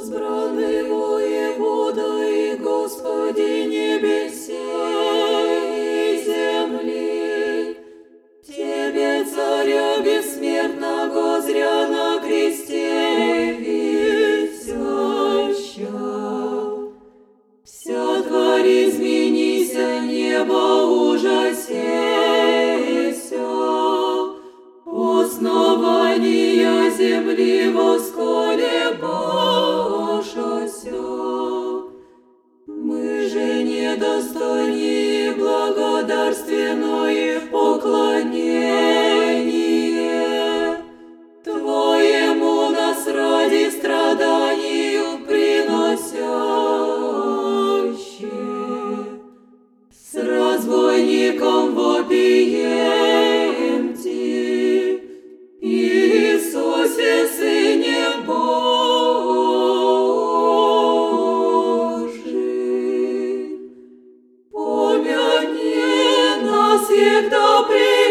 возбранный воевода и Господи небесей и земли, Тебе, Царя бессмертного, зря на кресте висяща. Вся тварь изменися, небо ужасеся, основания земли восколебашася. Мы же недостойны благодарственное поклонение Твоему нас ради страданию приносящие. С разбойником вопием Ти, Иисусе, Сыне Божий, помяни нас всегда при